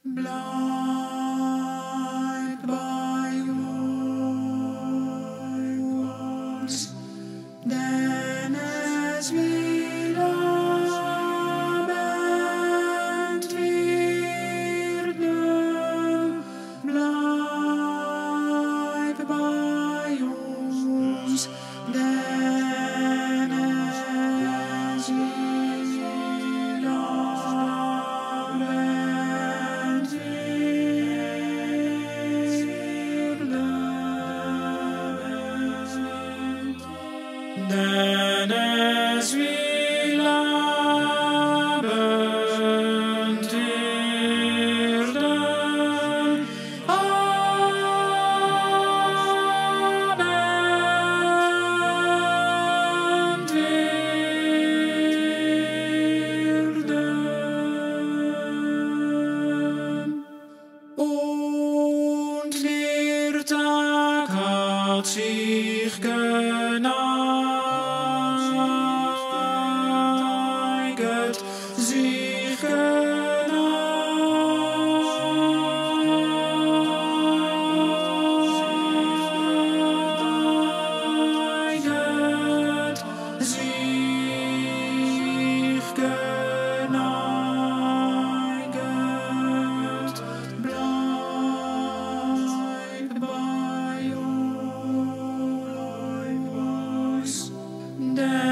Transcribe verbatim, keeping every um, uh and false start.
Bleib bei uns, denn es will Abend werden. Bleib bei uns, denn es will Abend werden. Denn es will Abend werden. Abend werden. Und der Tag hat sich geneiget, sich geneiget, sich geneiget. Bleib bei uns, denn